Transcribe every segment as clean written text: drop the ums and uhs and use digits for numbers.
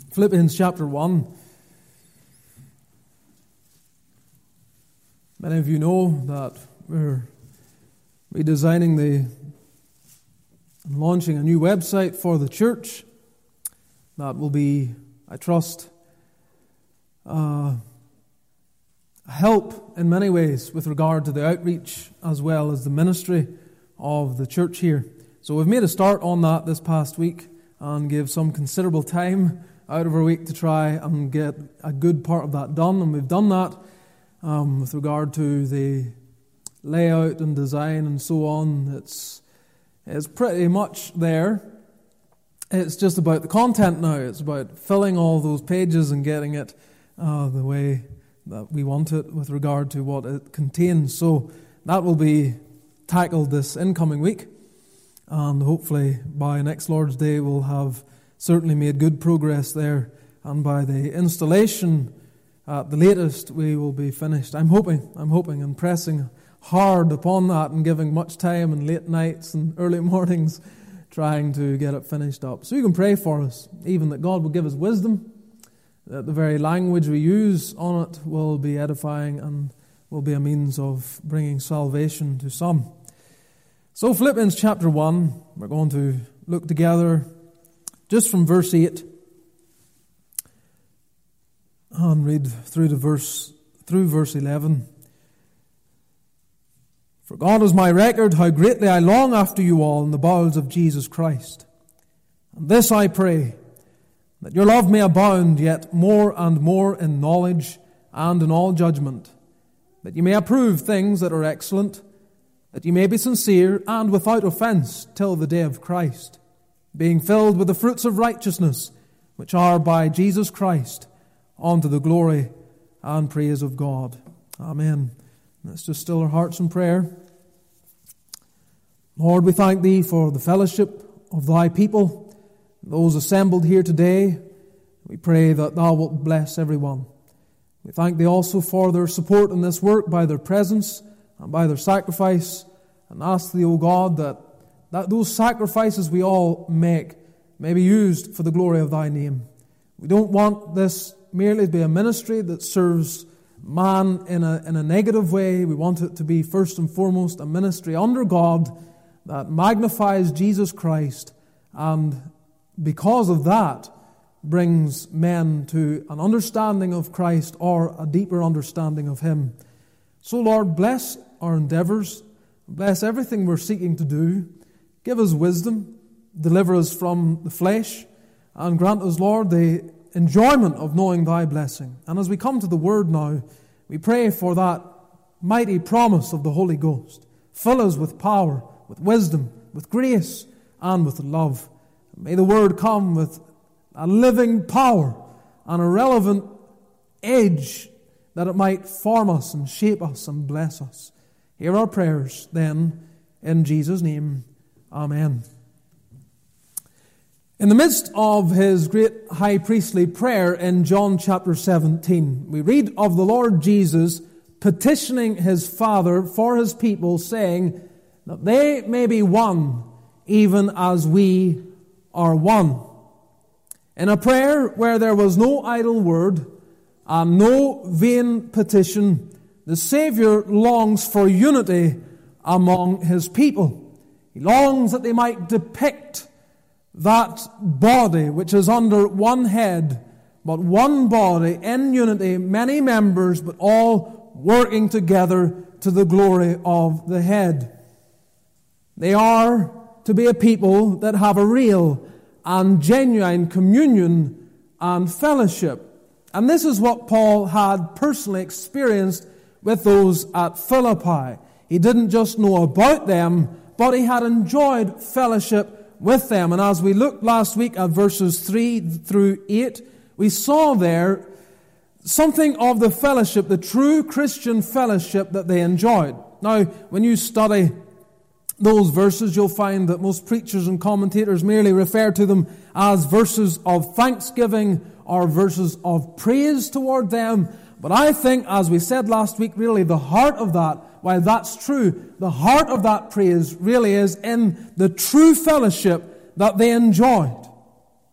Philippians chapter 1. Many of you know that we're redesigning and launching a new website for the church. That will be, I trust, a help in many ways with regard to the outreach as well as the ministry of the church here. So we've made a start on that this past week and gave some considerable time out of our week to try and get a good part of that done. And we've done that with regard to the layout and design and so on. It's pretty much there. It's just about the content now. It's about filling all those pages and getting it the way that we want it with regard to what it contains. So that will be tackled this incoming week. And hopefully by next Lord's Day we'll have certainly made good progress there. And by the installation at the latest we will be finished. I'm hoping and pressing hard upon that and giving much time and late nights and early mornings trying to get it finished up. So you can pray for us, even that God will give us wisdom, that the very language we use on it will be edifying and will be a means of bringing salvation to some. So Philippians chapter 1, we're going to look together just from verse 8 and read through verse 11. For God is my record, how greatly I long after you all in the bowels of Jesus Christ. And this I pray, that your love may abound yet more and more in knowledge and in all judgment, that you may approve things that are excellent, that you may be sincere and without offense till the day of Christ, being filled with the fruits of righteousness, which are by Jesus Christ, unto the glory and praise of God. Amen. Let's just still our hearts in prayer. Lord, we thank Thee for the fellowship of Thy people, those assembled here today. We pray that Thou wilt bless everyone. We thank Thee also for their support in this work by their presence and by their sacrifice, and ask Thee, O God, that those sacrifices we all make may be used for the glory of Thy name. We don't want this merely to be a ministry that serves man in a negative way. We want it to be first and foremost a ministry under God that magnifies Jesus Christ, and because of that brings men to an understanding of Christ or a deeper understanding of Him. So Lord, bless our endeavors, bless everything we're seeking to do, give us wisdom, deliver us from the flesh, and grant us, Lord, the enjoyment of knowing Thy blessing. And as we come to the Word now, we pray for that mighty promise of the Holy Ghost. Fill us with power, with wisdom, with grace, and with love. May the Word come with a living power and a relevant edge, that it might form us and shape us and bless us. Hear our prayers then, in Jesus' name. Amen. In the midst of His great high priestly prayer in John chapter 17, we read of the Lord Jesus petitioning His Father for His people, saying that they may be one, even as we are one. In a prayer where there was no idle word and no vain petition, the Savior longs for unity among His people. He longs that they might depict that body which is under one head, but one body in unity, many members, but all working together to the glory of the head. They are to be a people that have a real and genuine communion and fellowship. And this is what Paul had personally experienced with those at Philippi. He didn't just know about them, but he had enjoyed fellowship with them. And as we looked last week at verses 3 through 8, we saw there something of the fellowship, the true Christian fellowship that they enjoyed. Now, when you study those verses, you'll find that most preachers and commentators merely refer to them as verses of thanksgiving or verses of praise toward them. But I think, as we said last week, really the heart of that, while that's true, the heart of that praise really is in the true fellowship that they enjoyed.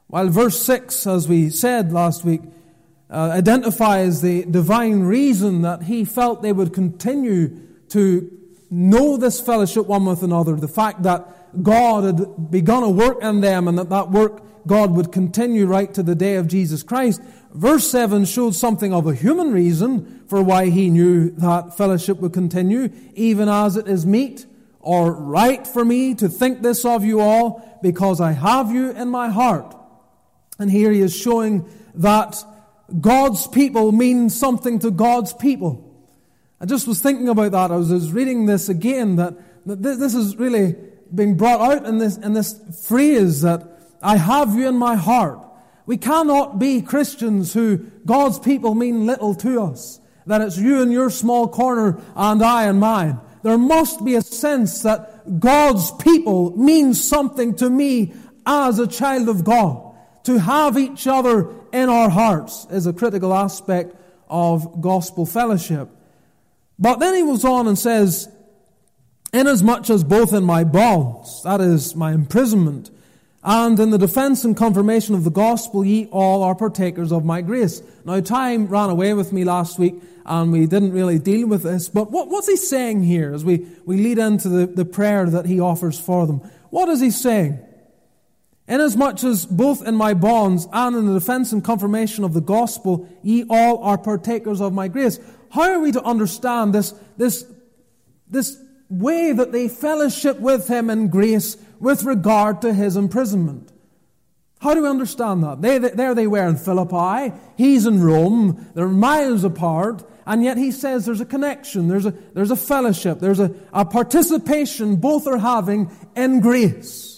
While verse 6, as we said last week, identifies the divine reason that he felt they would continue to know this fellowship one with another, the fact that God had begun a work in them and that work God would continue right to the day of Jesus Christ. Verse 7 showed something of a human reason for why he knew that fellowship would continue, even as it is meet or right for me to think this of you all, because I have you in my heart. And here he is showing that God's people mean something to God's people. I just was thinking about that. I was reading this again, that this is really being brought out in this phrase that I have you in my heart. We cannot be Christians who God's people mean little to us, that it's you in your small corner and I in mine. There must be a sense that God's people means something to me as a child of God. To have each other in our hearts is a critical aspect of gospel fellowship. But then he goes on and says, inasmuch as both in my bonds, that is, my imprisonment, and in the defense and confirmation of the gospel, ye all are partakers of my grace. Now, time ran away with me last week, and we didn't really deal with this. But what's he saying here as we lead into the prayer that he offers for them? What is he saying? Inasmuch as both in my bonds and in the defense and confirmation of the gospel, ye all are partakers of my grace. How are we to understand this way that they fellowship with him in grace with regard to his imprisonment? How do we understand that? There they were in Philippi, he's in Rome, they're miles apart, and yet he says there's a connection, there's a fellowship, there's a participation both are having in grace.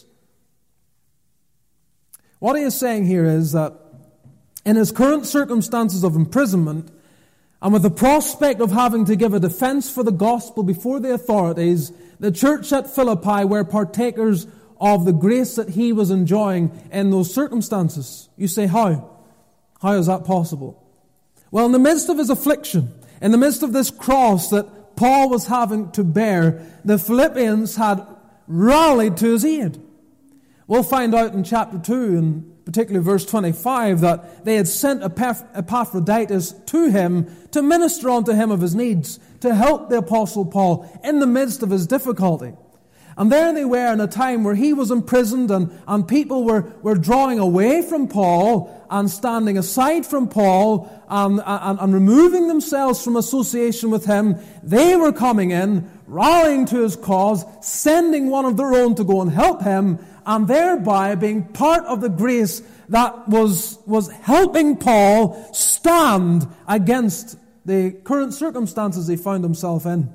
What he is saying here is that in his current circumstances of imprisonment, and with the prospect of having to give a defense for the gospel before the authorities, the church at Philippi were partakers of the grace that he was enjoying in those circumstances. You say, how? How is that possible? Well, in the midst of his affliction, in the midst of this cross that Paul was having to bear, the Philippians had rallied to his aid. We'll find out in chapter 2, and particularly verse 25, that they had sent Epaphroditus to him to minister unto him of his needs, to help the Apostle Paul in the midst of his difficulty. And there they were in a time where he was imprisoned and people were drawing away from Paul and standing aside from Paul and removing themselves from association with him. They were coming in, rallying to his cause, sending one of their own to go and help him, and thereby being part of the grace that was helping Paul stand against the current circumstances he found himself in.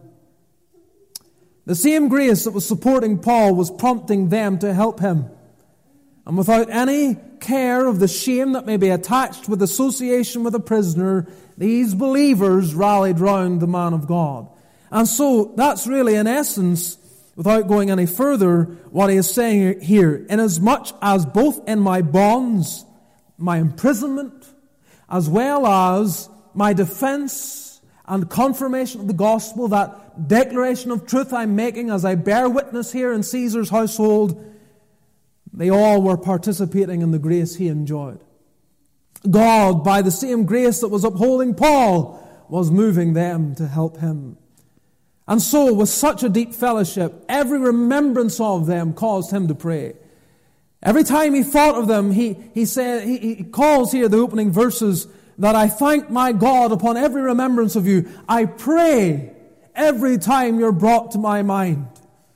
The same grace that was supporting Paul was prompting them to help him. And without any care of the shame that may be attached with association with a prisoner, these believers rallied round the man of God. And so that's really in essence, without going any further, what he is saying here. Inasmuch as both in my bonds, my imprisonment, as well as my defense and confirmation of the gospel, that declaration of truth I'm making as I bear witness here in Caesar's household, they all were participating in the grace he enjoyed. God, by the same grace that was upholding Paul, was moving them to help him. And so, with such a deep fellowship, every remembrance of them caused him to pray. Every time he thought of them, he calls here the opening verses that I thank my God upon every remembrance of you. I pray every time you're brought to my mind.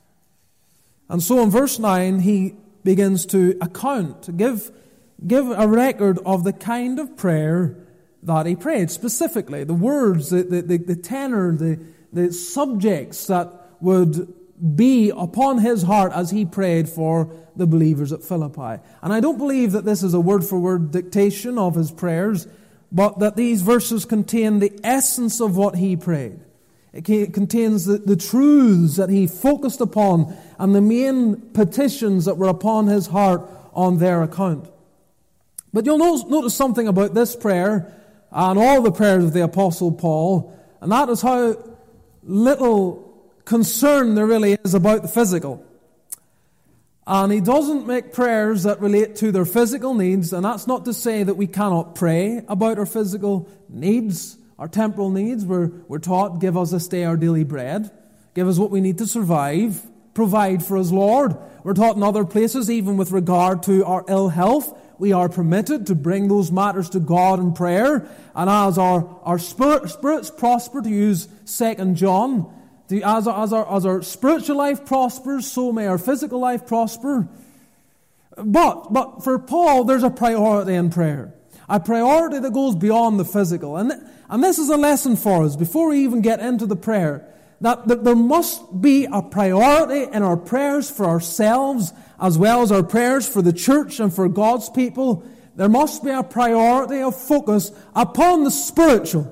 And so in verse 9, he begins to account, to give a record of the kind of prayer that he prayed. Specifically, the words, the tenor, the subjects that would be upon his heart as he prayed for the believers at Philippi. And I don't believe that this is a word-for-word dictation of his prayers, but that these verses contain the essence of what he prayed. It contains the truths that he focused upon and the main petitions that were upon his heart on their account. But you'll notice something about this prayer and all the prayers of the Apostle Paul, and that is how little concern there really is about the physical. And he doesn't make prayers that relate to their physical needs, and that's not to say that we cannot pray about our physical needs, our temporal needs. We're taught, give us this day our daily bread, give us what we need to survive, provide for us, Lord. We're taught in other places, even with regard to our ill health, we are permitted to bring those matters to God in prayer. And as our spirits prosper, to use 2 John, as our spiritual life prospers, so may our physical life prosper. But for Paul, there's a priority in prayer. A priority that goes beyond the physical. And this is a lesson for us, before we even get into the prayer, that there must be a priority in our prayers for ourselves, as well as our prayers for the church and for God's people. There must be a priority of focus upon the spiritual,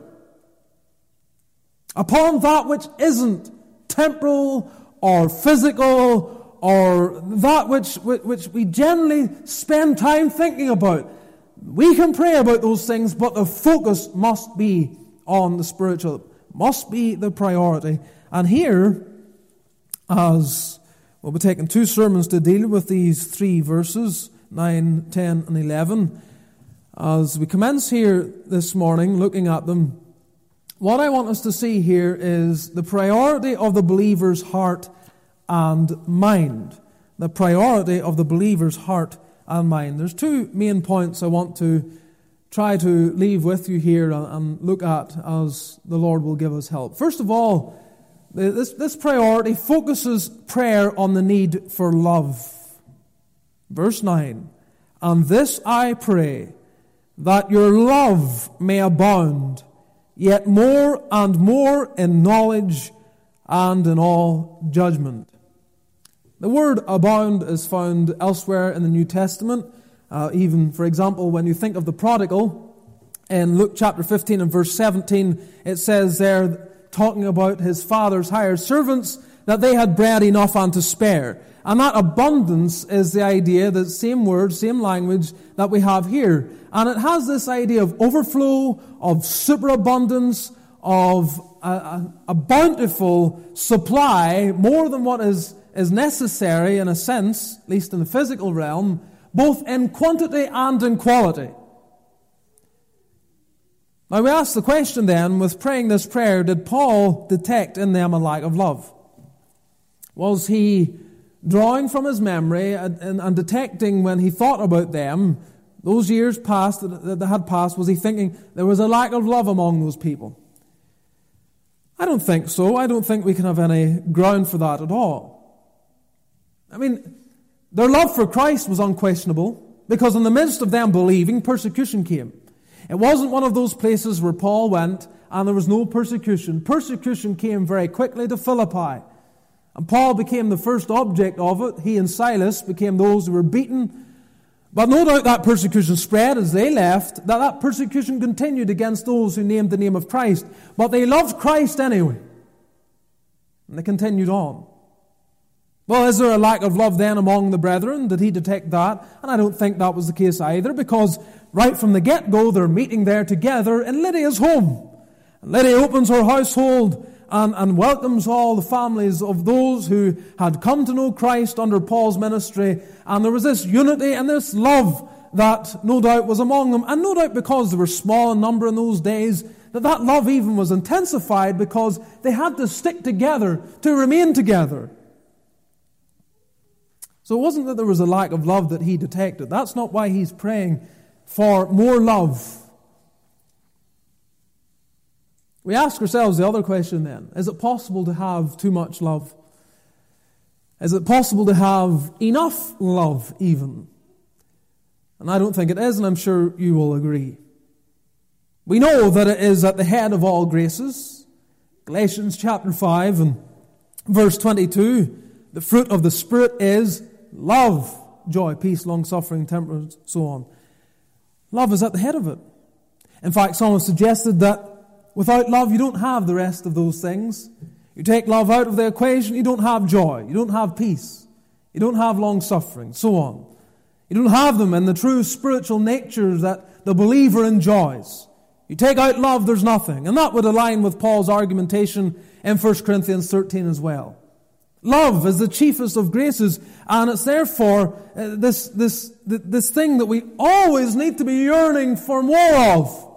upon that which isn't temporal or physical, or that which we generally spend time thinking about. We can pray about those things, but the focus must be on the spiritual. It must be the priority. And here, as we'll be taking 2 sermons to deal with these 3 verses, 9, 10, and 11. As we commence here this morning, looking at them, what I want us to see here is the priority of the believer's heart and mind. The priority of the believer's heart and mind. There's 2 main points I want to try to leave with you here and look at as the Lord will give us help. First of all, this priority focuses prayer on the need for love. Verse 9, and this I pray, that your love may abound, yet more and more in knowledge and in all judgment. The word abound is found elsewhere in the New Testament. Even, for example, when you think of the prodigal, in Luke chapter 15 and verse 17, it says there, talking about his father's hired servants, that they had bread enough and to spare. And that abundance is the idea, the same word, same language that we have here. And it has this idea of overflow, of superabundance, of a bountiful supply, more than what is necessary in a sense, at least in the physical realm, both in quantity and in quality. Now we ask the question then, with praying this prayer, did Paul detect in them a lack of love? Was he drawing from his memory and detecting when he thought about them, those years past that had passed, was he thinking there was a lack of love among those people? I don't think so. I don't think we can have any ground for that at all. I mean, their love for Christ was unquestionable, because in the midst of them believing, persecution came. It wasn't one of those places where Paul went and there was no persecution. Persecution came very quickly to Philippi. And Paul became the first object of it. He and Silas became those who were beaten. But no doubt that persecution spread as they left, that persecution continued against those who named the name of Christ. But they loved Christ anyway. And they continued on. Well, is there a lack of love then among the brethren? Did he detect that? And I don't think that was the case either, because right from the get-go, they're meeting there together in Lydia's home. And Lydia opens her household and welcomes all the families of those who had come to know Christ under Paul's ministry. And there was this unity and this love that no doubt was among them. And no doubt because they were small in number in those days, that love even was intensified because they had to stick together to remain together. So it wasn't that there was a lack of love that he detected. That's not why he's praying for more love. We ask ourselves the other question then. Is it possible to have too much love? Is it possible to have enough love even? And I don't think it is, and I'm sure you will agree. We know that it is at the head of all graces. Galatians chapter 5 and verse 22, the fruit of the Spirit is love, joy, peace, long-suffering, temperance, so on. Love is at the head of it. In fact, someone suggested that without love, you don't have the rest of those things. You take love out of the equation, you don't have joy, you don't have peace, you don't have long-suffering, so on. You don't have them in the true spiritual nature that the believer enjoys. You take out love, there's nothing. And that would align with Paul's argumentation in 1 Corinthians 13 as well. Love is the chiefest of graces, and it's therefore this thing that we always need to be yearning for more of.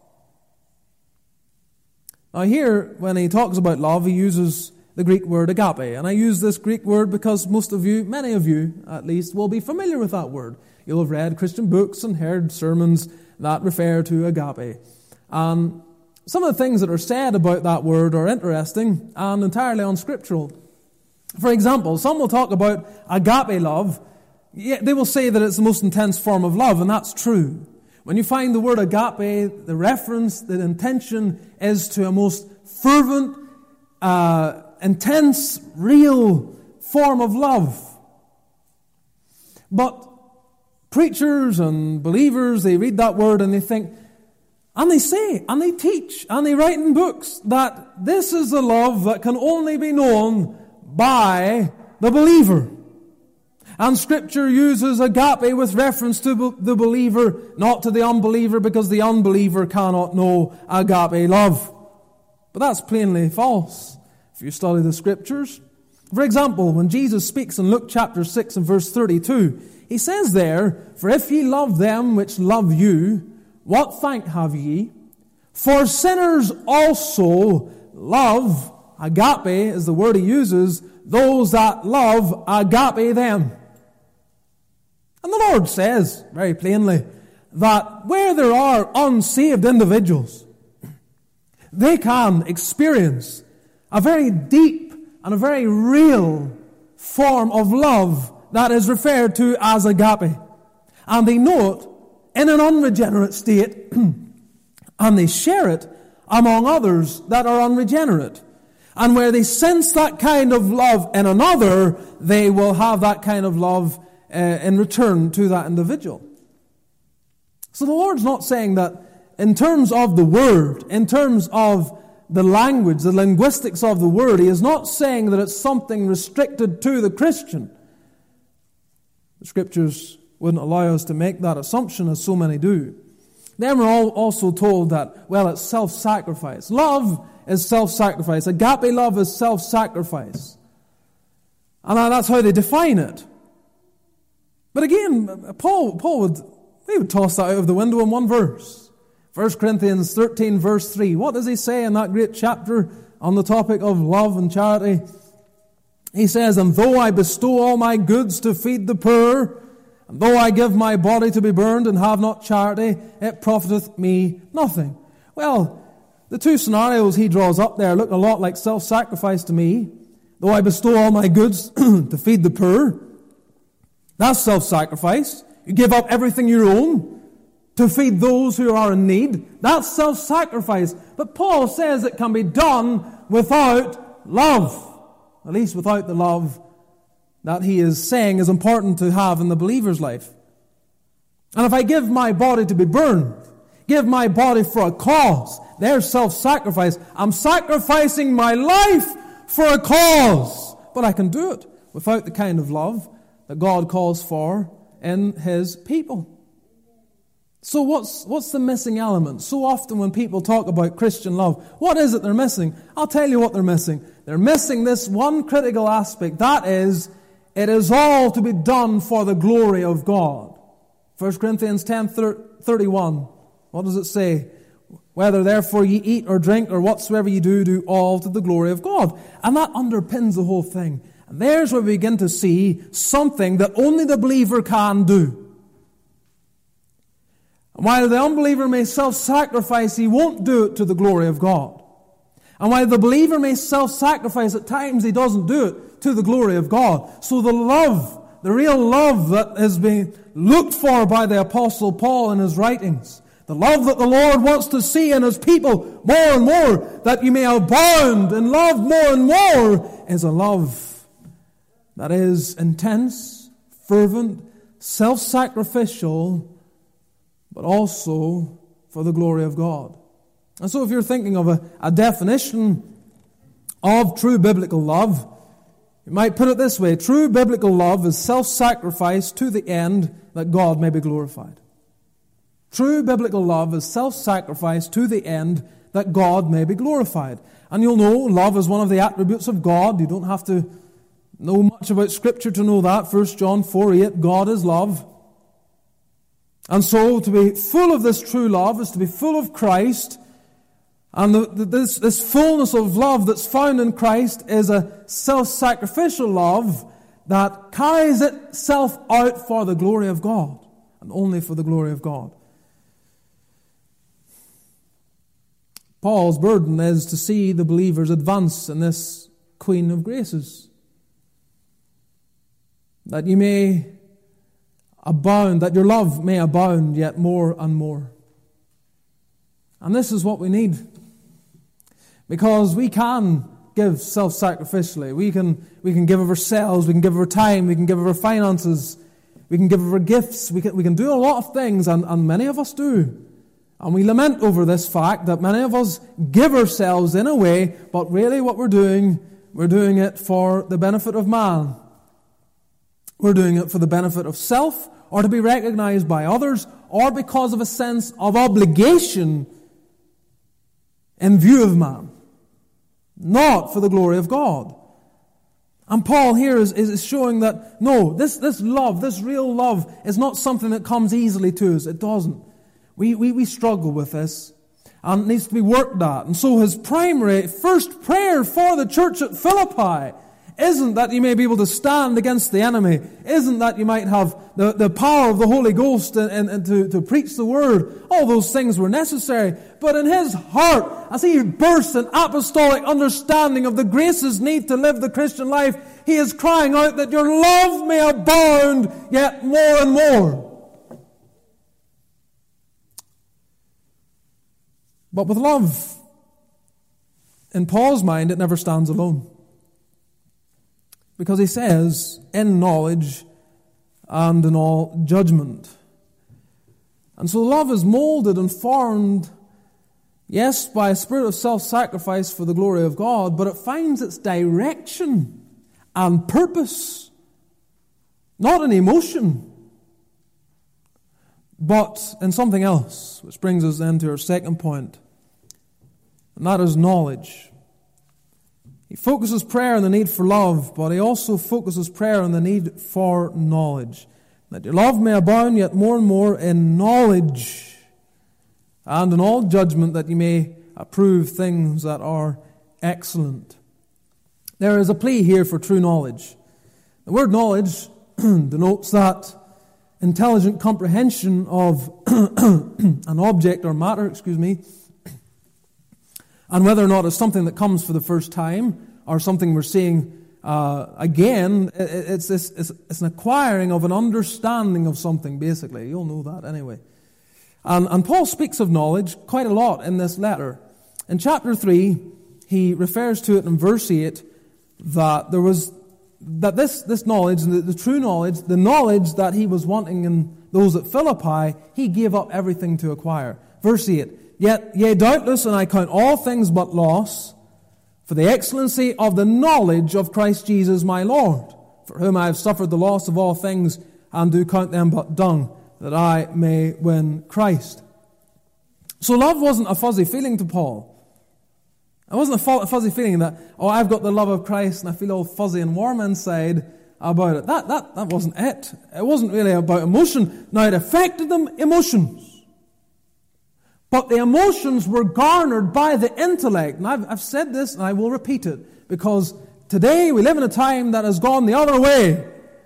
Now here, when he talks about love, he uses the Greek word agape. And I use this Greek word because most of you, many of you at least, will be familiar with that word. You'll have read Christian books and heard sermons that refer to agape. Some of the things that are said about that word are interesting and entirely unscriptural. For example, some will talk about agape love. They will say that it's the most intense form of love, and that's true. When you find the word agape, the reference, the intention is to a most fervent, intense, real form of love. But preachers and believers, they read that word and they think, and they say, and they teach, and they write in books that this is the love that can only be known by the believer. And Scripture uses agape with reference to the believer, not to the unbeliever, because the unbeliever cannot know agape love. But that's plainly false if you study the Scriptures. For example, when Jesus speaks in Luke chapter 6 and verse 32, he says there, "For if ye love them which love you, what thank have ye? For sinners also love," agape is the word he uses, "those that love agape them." And the Lord says, very plainly, that where there are unsaved individuals, they can experience a very deep and a very real form of love that is referred to as agape. And they know it in an unregenerate state, and they share it among others that are unregenerate. And where they sense that kind of love in another, they will have that kind of love in return to that individual. So the Lord's not saying that in terms of the word, in terms of the language, the linguistics of the word, he is not saying that it's something restricted to the Christian. The Scriptures wouldn't allow us to make that assumption, as so many do. Then we're also told that, well, it's self-sacrifice. Love is self-sacrifice. Agape love is self-sacrifice. And that's how they define it. But again, Paul would toss that out of the window in one verse. 1 Corinthians 13 verse 3. What does he say in that great chapter on the topic of love and charity? He says, "And though I bestow all my goods to feed the poor, and though I give my body to be burned and have not charity, it profiteth me nothing." Well, the two scenarios he draws up there look a lot like self-sacrifice to me. Though I bestow all my goods to feed the poor, that's self-sacrifice. You give up everything you own to feed those who are in need. That's self-sacrifice. But Paul says it can be done without love. At least without the love that he is saying is important to have in the believer's life. And if I give my body to be burned, give my body for a cause, there's self-sacrifice. I'm sacrificing my life for a cause. But I can do it without the kind of love that God calls for in His people. So what's the missing element? So often when people talk about Christian love, what is it they're missing? I'll tell you what they're missing. They're missing this one critical aspect. That is, it is all to be done for the glory of God. 1 Corinthians 10:31. What does it say? "Whether therefore ye eat or drink or whatsoever ye do, do all to the glory of God." And that underpins the whole thing. And there's where we begin to see something that only the believer can do. And while the unbeliever may self-sacrifice, he won't do it to the glory of God. And while the believer may self-sacrifice, at times he doesn't do it to the glory of God. So the love, the real love that has been looked for by the Apostle Paul in his writings, the love that the Lord wants to see in His people more and more, that you may abound in love more and more, is a love that is intense, fervent, self-sacrificial, but also for the glory of God. And so if you're thinking of a definition of true biblical love, you might put it this way: true biblical love is self-sacrifice to the end that God may be glorified. True biblical love is self-sacrifice to the end that God may be glorified. And you'll know love is one of the attributes of God. You don't have to know much about Scripture to know that. 1 John 4:8, God is love. And so to be full of this true love is to be full of Christ. And this fullness of love that's found in Christ is a self-sacrificial love that carries itself out for the glory of God, and only for the glory of God. Paul's burden is to see the believers advance in this Queen of Graces, that you may abound, that your love may abound yet more and more. And this is what we need. Because we can give self-sacrificially. We can give of ourselves, we can give of our time, we can give of our finances, we can give of our gifts, we can do a lot of things, and many of us do. And we lament over this fact that many of us give ourselves in a way, but really what we're doing it for the benefit of man. We're doing it for the benefit of self, or to be recognized by others, or because of a sense of obligation in view of man, not for the glory of God. And Paul here is showing that, no, this love, this real love, is not something that comes easily to us. It doesn't. We struggle with this, and it needs to be worked at. And so his first prayer for the church at Philippi isn't that you may be able to stand against the enemy, isn't that you might have the power of the Holy Ghost and to preach the word. All those things were necessary. But in his heart, as he bursts in apostolic understanding of the graces need to live the Christian life, he is crying out that your love may abound yet more and more. But with love, in Paul's mind, it never stands alone. Because he says, in knowledge and in all judgment. And so love is molded and formed, yes, by a spirit of self-sacrifice for the glory of God, but it finds its direction and purpose, not in emotion, but in something else, which brings us then to our second point, and that is knowledge. He focuses prayer on the need for love, but he also focuses prayer on the need for knowledge. That your love may abound yet more and more in knowledge and in all judgment, that you may approve things that are excellent. There is a plea here for true knowledge. The word knowledge denotes that intelligent comprehension of an object or matter, and whether or not it's something that comes for the first time or something we're seeing again, it's an acquiring of an understanding of something, basically. You'll know that anyway. And Paul speaks of knowledge quite a lot in this letter. In chapter 3, he refers to it in verse 8 that this knowledge, the true knowledge, the knowledge that he was wanting in those at Philippi, he gave up everything to acquire. Verse 8, Yea, doubtless, and I count all things but loss, for the excellency of the knowledge of Christ Jesus my Lord, for whom I have suffered the loss of all things, and do count them but dung, that I may win Christ. So love wasn't a fuzzy feeling to Paul. It wasn't a fuzzy feeling that, I've got the love of Christ, and I feel all fuzzy and warm inside about it. That wasn't it. It wasn't really about emotion. Now, it affected them, emotions. But the emotions were garnered by the intellect. And I've said this, and I will repeat it, because today we live in a time that has gone the other way.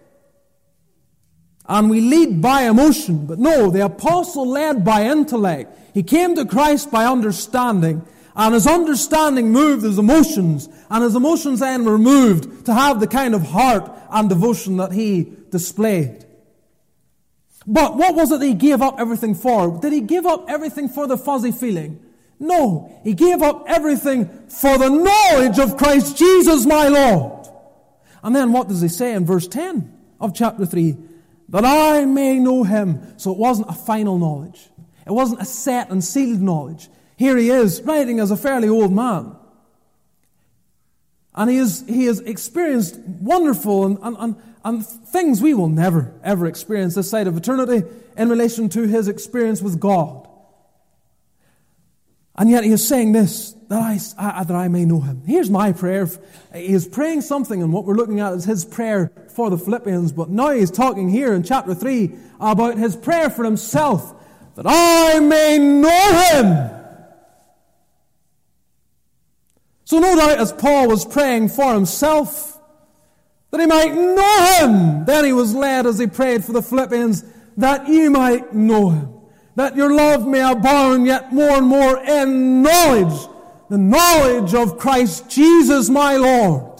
And we lead by emotion. But no, the apostle led by intellect. He came to Christ by understanding. And his understanding moved his emotions. And his emotions then were moved to have the kind of heart and devotion that he displayed. But what was it he gave up everything for? Did he give up everything for the fuzzy feeling? No, he gave up everything for the knowledge of Christ Jesus my Lord. And then what does he say in verse 10 of chapter 3? That I may know him. So it wasn't a final knowledge. It wasn't a set and sealed knowledge. Here he is, writing as a fairly old man. And he has experienced wonderful and things we will never, ever experience this side of eternity in relation to his experience with God. And yet he is saying this, that I may know him. Here's my prayer. He is praying something, and what we're looking at is his prayer for the Philippians. But now he's talking here in chapter 3 about his prayer for himself, that I may know him. So no doubt as Paul was praying for himself, that he might know him, then he was led as he prayed for the Philippians, that you might know him, that your love may abound yet more and more in knowledge, the knowledge of Christ Jesus my Lord.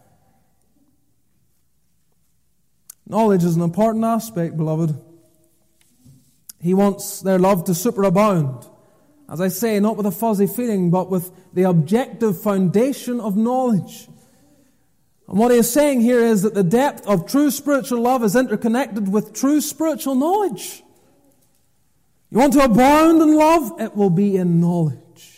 Knowledge is an important aspect, beloved. He wants their love to superabound. As I say, not with a fuzzy feeling, but with the objective foundation of knowledge. And what he is saying here is that the depth of true spiritual love is interconnected with true spiritual knowledge. You want to abound in love? It will be in knowledge.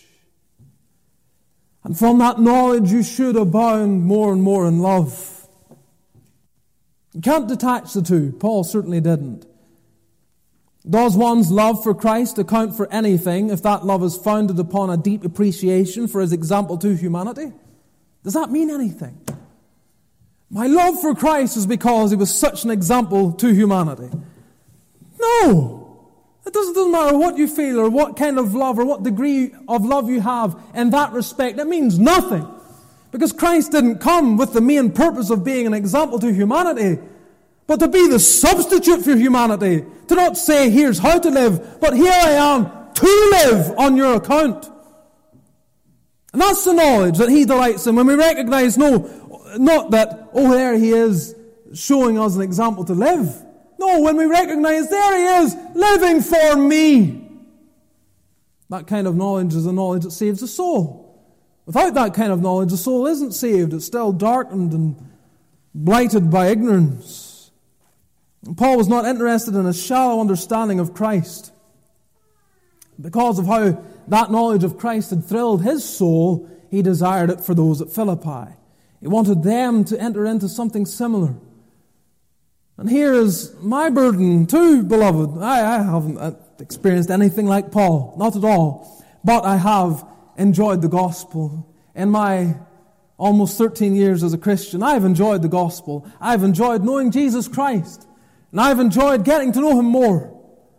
And from that knowledge you should abound more and more in love. You can't detach the two. Paul certainly didn't. Does one's love for Christ account for anything if that love is founded upon a deep appreciation for his example to humanity? Does that mean anything? My love for Christ is because he was such an example to humanity. No! It doesn't matter what you feel or what kind of love or what degree of love you have in that respect. It means nothing. Because Christ didn't come with the main purpose of being an example to humanity, but to be the substitute for humanity. To not say, here's how to live, but here I am to live on your account. And that's the knowledge that he delights in. When we recognize, not that, there he is showing us an example to live. No, when we recognize there he is living for me. That kind of knowledge is a knowledge that saves the soul. Without that kind of knowledge, the soul isn't saved. It's still darkened and blighted by ignorance. And Paul was not interested in a shallow understanding of Christ. Because of how that knowledge of Christ had thrilled his soul, he desired it for those at Philippi. He wanted them to enter into something similar. And here is my burden too, beloved. I haven't experienced anything like Paul, not at all. But I have enjoyed the gospel. In my almost 13 years as a Christian, I've enjoyed the gospel. I've enjoyed knowing Jesus Christ. And I've enjoyed getting to know him more.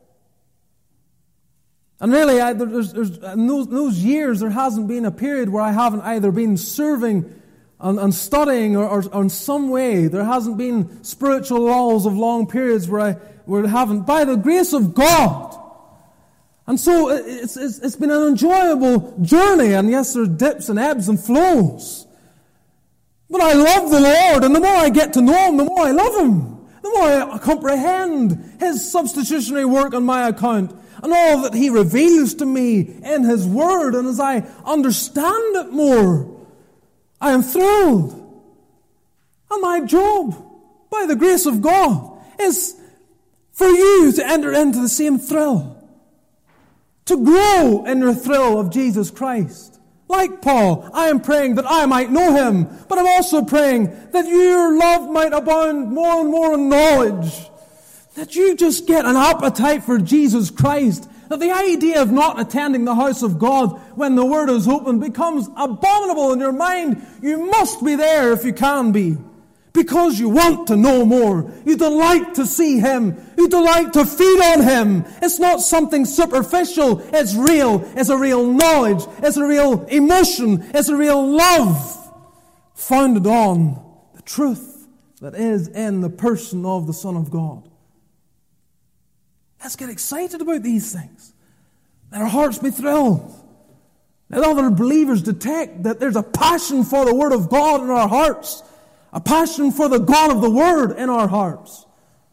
And really, in those years, there hasn't been a period where I haven't either been serving and studying or in some way. There hasn't been spiritual lulls of long periods where I haven't, by the grace of God. And so it's been an enjoyable journey, and yes, there are dips and ebbs and flows. But I love the Lord, and the more I get to know him, the more I love him. The more I comprehend his substitutionary work on my account, and all that he reveals to me in his word, and as I understand it more, I am thrilled. And my job, by the grace of God, is for you to enter into the same thrill. To grow in your thrill of Jesus Christ. Like Paul, I am praying that I might know him, but I'm also praying that your love might abound more and more in knowledge. That you just get an appetite for Jesus Christ. That the idea of not attending the house of God when the Word is open becomes abominable in your mind. You must be there if you can be. Because you want to know more. You delight to see him. You delight to feed on him. It's not something superficial. It's real. It's a real knowledge. It's a real emotion. It's a real love founded on the truth that is in the person of the Son of God. Let's get excited about these things. Let our hearts be thrilled. Let other believers detect that there's a passion for the Word of God in our hearts. A passion for the God of the Word in our hearts.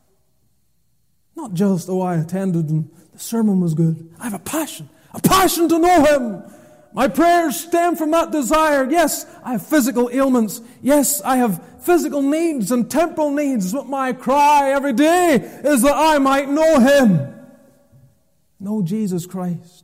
Not just, I attended and the sermon was good. I have a passion to know him. My prayers stem from that desire. Yes, I have physical ailments. Yes, I have physical needs and temporal needs. But my cry every day is that I might know him. Know Jesus Christ.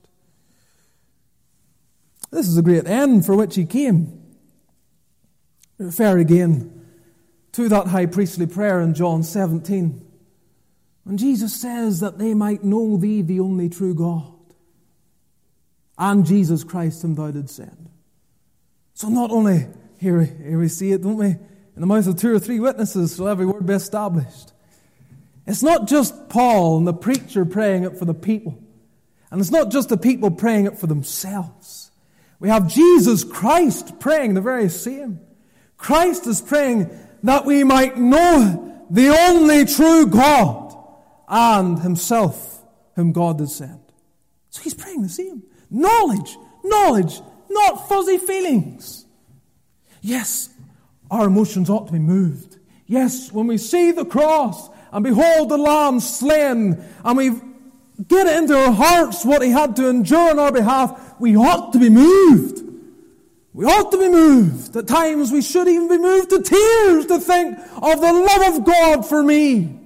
This is the great end for which he came. Refer again to that high priestly prayer in John 17. When Jesus says that they might know thee, the only true God, and Jesus Christ whom thou didst send. So not only, here we see it, don't we? In the mouth of 2 or 3 witnesses shall every word be established. It's not just Paul and the preacher praying it for the people. And it's not just the people praying it for themselves. We have Jesus Christ praying the very same. Christ is praying that we might know the only true God and Himself whom God did send. So He's praying the same. Knowledge, not fuzzy feelings. Yes, our emotions ought to be moved. Yes, when we see the cross and behold the Lamb slain and we get it into our hearts what He had to endure on our behalf, we ought to be moved. We ought to be moved. At times we should even be moved to tears to think of the love of God for me.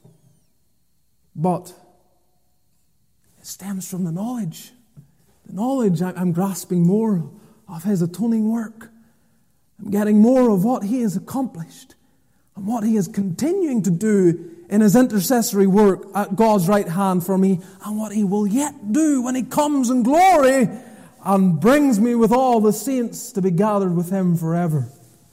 But it stems from the knowledge. The knowledge I'm grasping more of His atoning work. I'm getting more of what He has accomplished and what He is continuing to do in His intercessory work at God's right hand for me, and what He will yet do when He comes in glory and brings me with all the saints to be gathered with Him forever.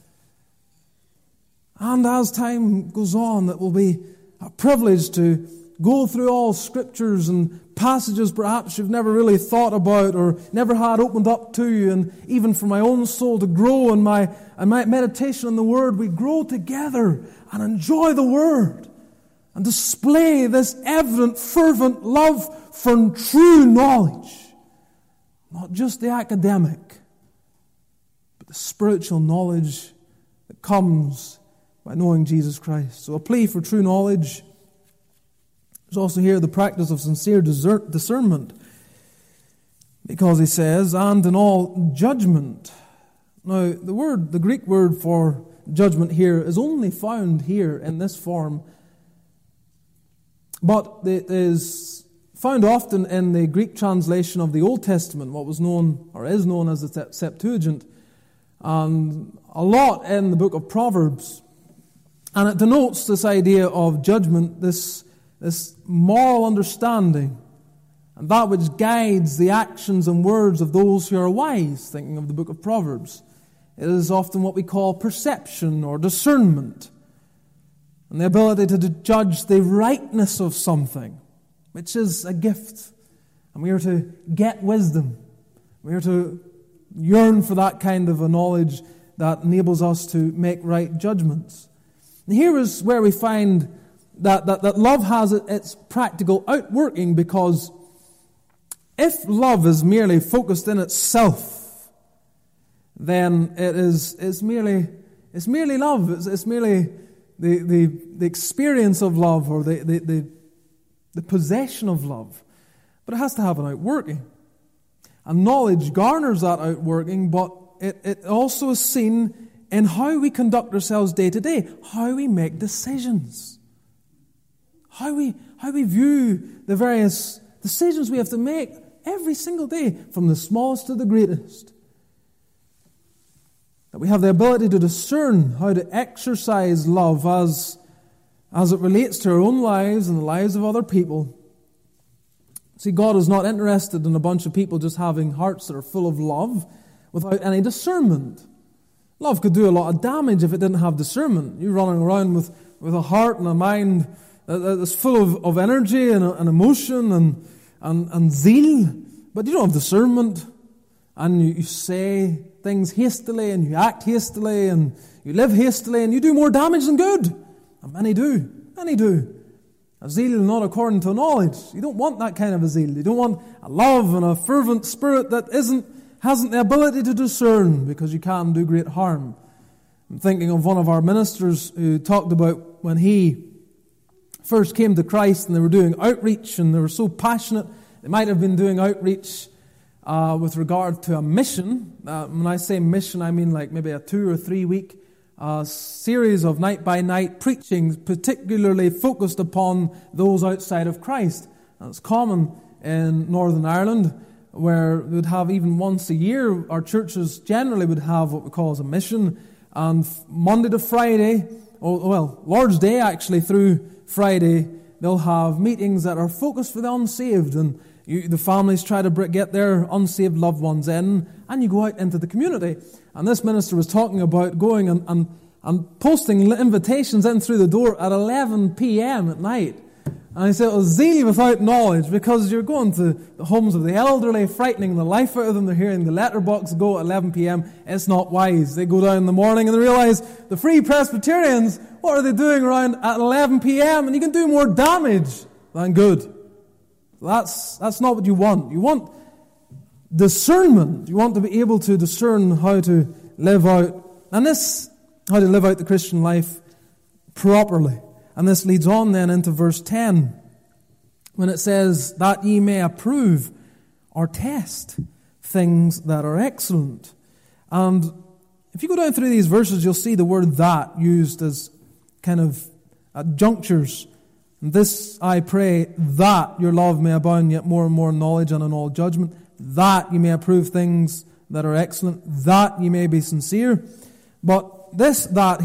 And as time goes on, it will be a privilege to go through all scriptures and passages perhaps you've never really thought about or never had opened up to you, and even for my own soul to grow in my meditation on the Word. We grow together and enjoy the Word and display this evident, fervent love for true knowledge. Not just the academic, but the spiritual knowledge that comes by knowing Jesus Christ. So a plea for true knowledge. There's also here the practice of sincere discernment, because he says, and in all judgment. Now, the Greek word for judgment here is only found here in this form, but it is found often in the Greek translation of the Old Testament, what was known or is known as the Septuagint, and a lot in the book of Proverbs. And it denotes this idea of judgment, this moral understanding, and that which guides the actions and words of those who are wise, thinking of the book of Proverbs. It is often what we call perception or discernment, and the ability to judge the rightness of something, which is a gift. And we are to get wisdom. We are to yearn for that kind of a knowledge that enables us to make right judgments. And here is where we find that love has its practical outworking, because if love is merely focused in itself, then it's merely love. It's merely the experience of love, or the possession of love. But it has to have an outworking. And knowledge garners that outworking, but it also is seen in how we conduct ourselves day to day, how we make decisions, how we view the various decisions we have to make every single day, from the smallest to the greatest. That we have the ability to discern how to exercise love as it relates to our own lives and the lives of other people. See, God is not interested in a bunch of people just having hearts that are full of love without any discernment. Love could do a lot of damage if it didn't have discernment. You're running around with a heart and a mind that's full of energy and emotion and zeal, but you don't have discernment, and you say things hastily, and you act hastily, and you live hastily, and you do more damage than good. And many do. A zeal not according to knowledge. You don't want that kind of a zeal. You don't want a love and a fervent spirit that hasn't the ability to discern, because you can do great harm. I'm thinking of one of our ministers who talked about when he first came to Christ and they were doing outreach, and they were so passionate. They might have been doing outreach with regard to a mission. When I say mission, I mean like maybe a 2 or 3 week series of night-by-night preaching, particularly focused upon those outside of Christ. And it's common in Northern Ireland, where we would have even once a year, our churches generally would have what we call as a mission, and Monday to Friday, Lord's Day actually through Friday, they'll have meetings that are focused for the unsaved, and the families try to get their unsaved loved ones in, and you go out into the community. And this minister was talking about going and posting invitations in through the door at 11 p.m. at night. And he said it was zeal without knowledge, because you're going to the homes of the elderly, frightening the life out of them. They're hearing the letterbox go at 11 p.m. It's not wise. They go down in the morning and they realize the Free Presbyterians, what are they doing around at 11 p.m.? And you can do more damage than good. That's not what you want. You want discernment. You want to be able to discern how to live out, how to live out the Christian life properly. And this leads on then into verse 10, when it says, that ye may approve or test things that are excellent. And if you go down through these verses, you'll see the word that used as kind of at junctures. And this I pray, that your love may abound yet more and more in knowledge and in all judgment, that ye may approve things that are excellent, that ye may be sincere. But that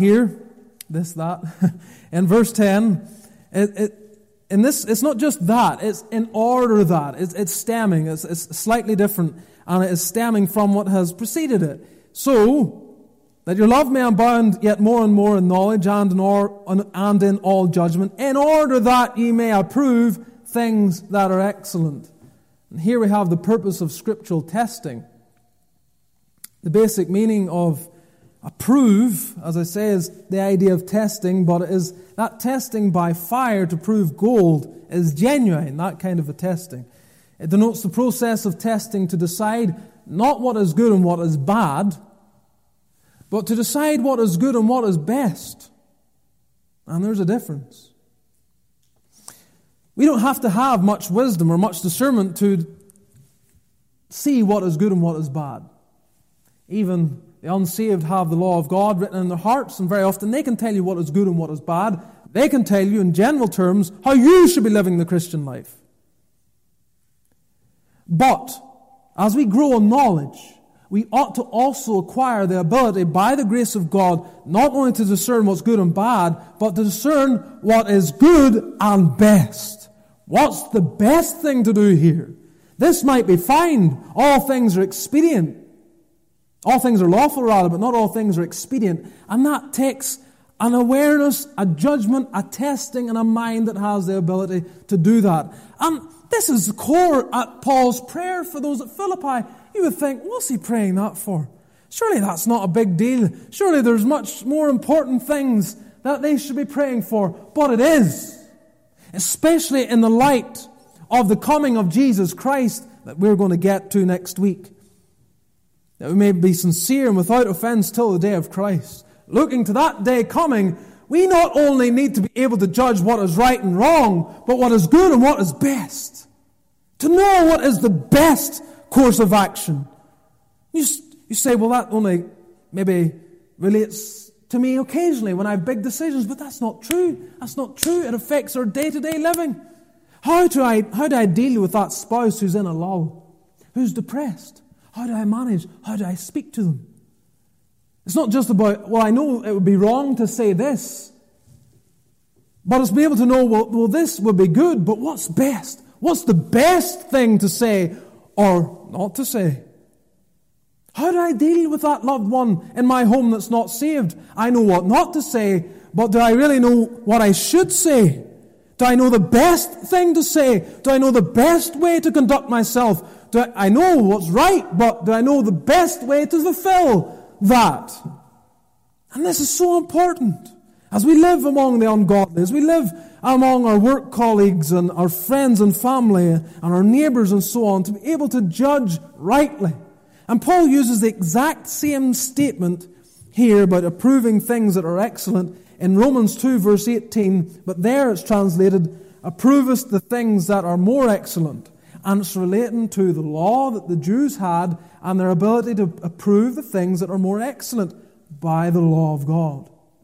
in verse 10, it's not just that, it's in order that. It's stemming, it's slightly different, and it is stemming from what has preceded it. So, that your love may abound yet more and more in knowledge and in all judgment, in order that ye may approve things that are excellent. And here we have the purpose of scriptural testing. The basic meaning of approve, as I say, is the idea of testing, but it is that testing by fire to prove gold is genuine, that kind of a testing. It denotes the process of testing to decide not what is good and what is bad, but to decide what is good and what is best. And there's a difference. We don't have to have much wisdom or much discernment to see what is good and what is bad. Even the unsaved have the law of God written in their hearts, and very often they can tell you what is good and what is bad. They can tell you in general terms how you should be living the Christian life. But as we grow in knowledge, we ought to also acquire the ability, by the grace of God, not only to discern what's good and bad, but to discern what is good and best. What's the best thing to do here? This might be fine. All things are expedient. All things are lawful, rather, but not all things are expedient. And that takes an awareness, a judgment, a testing, and a mind that has the ability to do that. And this is the core at Paul's prayer for those at Philippi. You would think, what's he praying that for? Surely that's not a big deal. Surely there's much more important things that they should be praying for. But it is. Especially in the light of the coming of Jesus Christ that we're going to get to next week. That we may be sincere and without offense till the day of Christ. Looking to that day coming, we not only need to be able to judge what is right and wrong, but what is good and what is best. To know what is the best course of action. You say, well, that only maybe relates to me occasionally when I have big decisions, but that's not true. That's not true. It affects our day-to-day living. How do I deal with that spouse who's in a lull, who's depressed? How do I manage? How do I speak to them? It's not just about, well, I know it would be wrong to say this, but it's be able to know, well, this would be good, but what's best? What's the best thing to say or not to say? How do I deal with that loved one in my home that's not saved? I know what not to say, but do I really know what I should say? Do I know the best thing to say? Do I know the best way to conduct myself? I know what's right, but do I know the best way to fulfill that? And this is so important. As we live among the ungodly, as we live among our work colleagues and our friends and family and our neighbours and so on, to be able to judge rightly. And Paul uses the exact same statement here about approving things that are excellent in Romans 2 verse 18, but there it's translated, approvest the things that are more excellent. And it's relating to the law that the Jews had and their ability to approve the things that are more excellent by the law of God.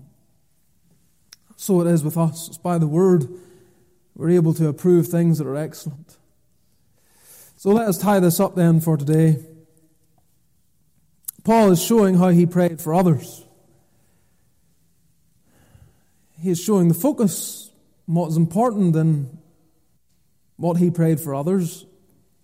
So it is with us. It's by the Word we're able to approve things that are excellent. So let us tie this up then for today. Paul is showing how he prayed for others. He is showing the focus on what is important in what he prayed for others.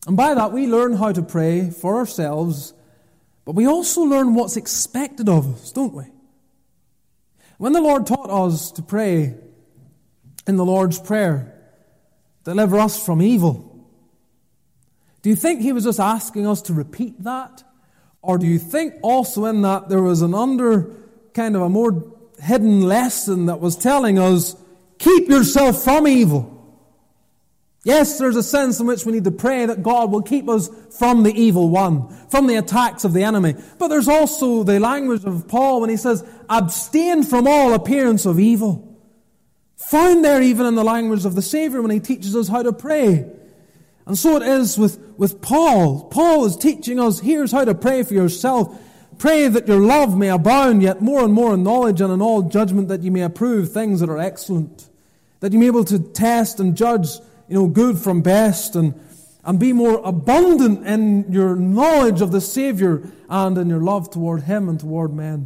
And by that we learn how to pray for ourselves, but we also learn what's expected of us, don't we? When the Lord taught us to pray in the Lord's Prayer, deliver us from evil, do you think He was just asking us to repeat that? Or do you think also in that there was an kind of a more hidden lesson that was telling us, keep yourself from evil? Yes, there's a sense in which we need to pray that God will keep us from the evil one, from the attacks of the enemy. But there's also the language of Paul when he says, abstain from all appearance of evil. Found there even in the language of the Savior when he teaches us how to pray. And so it is with Paul. Paul is teaching us, here's how to pray for yourself. Pray that your love may abound yet more and more in knowledge and in all judgment, that you may approve things that are excellent. That you may be able to test and judge good from best, and be more abundant in your knowledge of the Savior and in your love toward Him and toward men.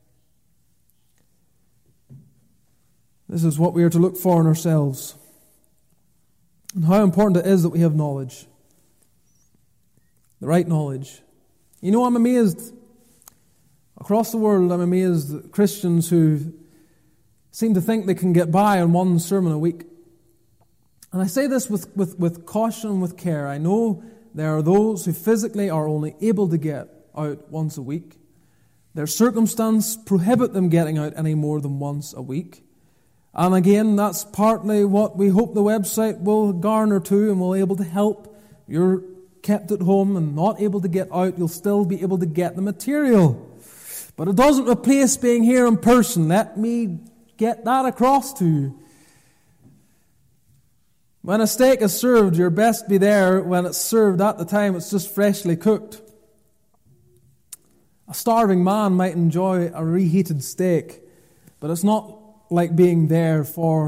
This is what we are to look for in ourselves. And how important it is that we have knowledge. The right knowledge. I'm amazed. Across the world, I'm amazed at Christians who seem to think they can get by on one sermon a week. And I say this with caution and with care. I know there are those who physically are only able to get out once a week. Their circumstance prohibit them getting out any more than once a week. And again, that's partly what we hope the website will garner to and will be able to help. You're kept at home and not able to get out, you'll still be able to get the material. But it doesn't replace being here in person. Let me get that across to you. When a steak is served, you're best be there when it's served at the time it's just freshly cooked. A starving man might enjoy a reheated steak, but it's not like being there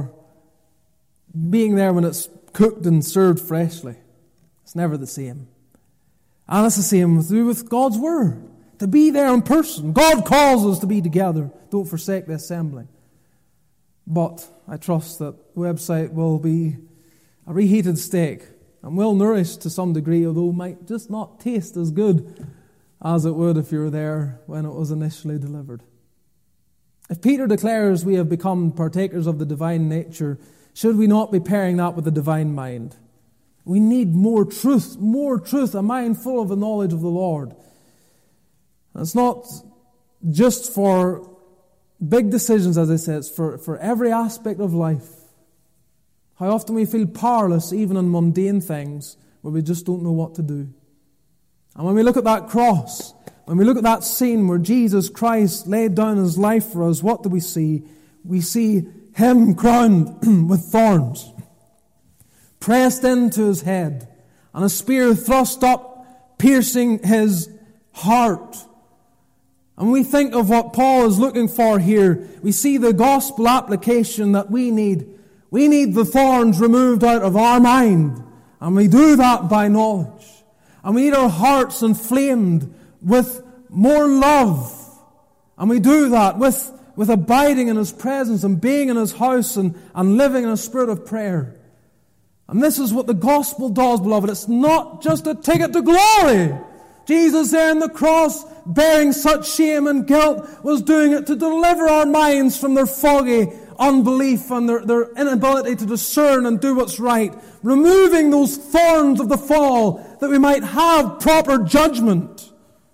when it's cooked and served freshly. It's never the same. And it's the same with God's Word. To be there in person. God calls us to be together. Don't forsake the assembly. But I trust that the website will be a reheated steak, and well nourished to some degree, although might just not taste as good as it would if you were there when it was initially delivered. If Peter declares we have become partakers of the divine nature, should we not be pairing that with the divine mind? We need more truth, a mind full of the knowledge of the Lord. And it's not just for big decisions, as I said, it's for every aspect of life. How often we feel powerless even in mundane things where we just don't know what to do. And when we look at that cross, when we look at that scene where Jesus Christ laid down His life for us, what do we see? We see Him crowned with thorns, pressed into His head, and a spear thrust up, piercing His heart. And we think of what Paul is looking for here. We see the gospel application that we need. We need the thorns removed out of our mind. And we do that by knowledge. And we need our hearts inflamed with more love. And we do that with abiding in His presence and being in His house and living in a spirit of prayer. And this is what the gospel does, beloved. It's not just a ticket to glory. Jesus there on the cross, bearing such shame and guilt, was doing it to deliver our minds from their foggy unbelief and their inability to discern and do what's right, removing those thorns of the fall that we might have proper judgment,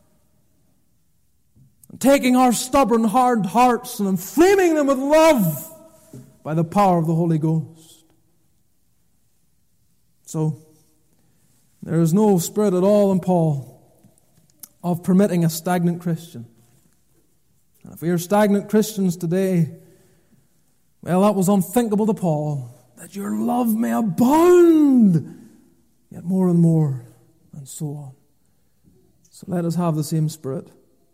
and taking our stubborn, hard hearts and inflaming them with love by the power of the Holy Ghost. So, there is no spirit at all in Paul of permitting a stagnant Christian. And if we are stagnant Christians today, well, that was unthinkable to Paul, that your love may abound yet more and more, and so on. So let us have the same spirit.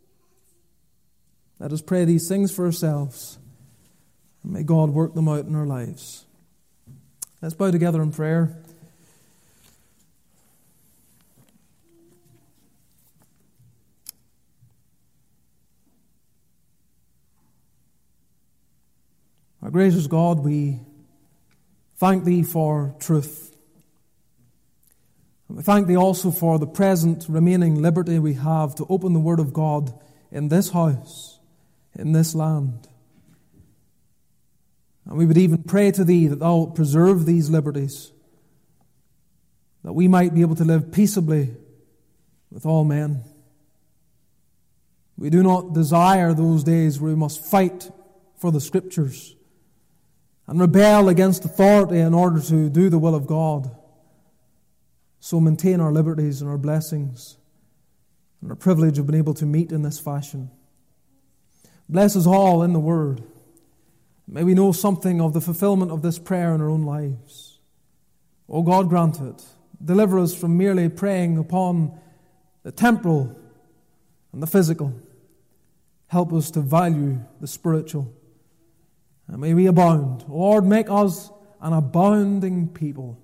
Let us pray these things for ourselves, and may God work them out in our lives. Let's bow together in prayer. Our gracious God, we thank Thee for truth. And We thank Thee also for the present remaining liberty we have to open the Word of God in this house, in this land. And we would even pray to Thee that Thou wilt preserve these liberties, that we might be able to live peaceably with all men. We do not desire those days where we must fight for the Scriptures and rebel against authority in order to do the will of God. So maintain our liberties and our blessings and our privilege of being able to meet in this fashion. Bless us all in the Word. May we know something of the fulfillment of this prayer in our own lives. O God, grant it. Deliver us from merely praying upon the temporal and the physical. Help us to value the spiritual. And may we abound. Lord, make us an abounding people.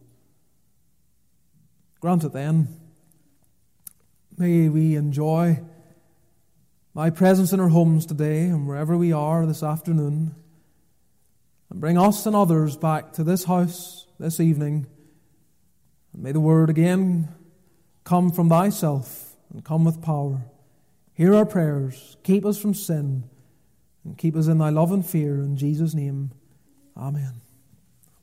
Grant it then. May we enjoy Thy presence in our homes today and wherever we are this afternoon. And bring us and others back to this house this evening. And may the Word again come from Thyself and come with power. Hear our prayers. Keep us from sin. And keep us in Thy love and fear. In Jesus' name, amen.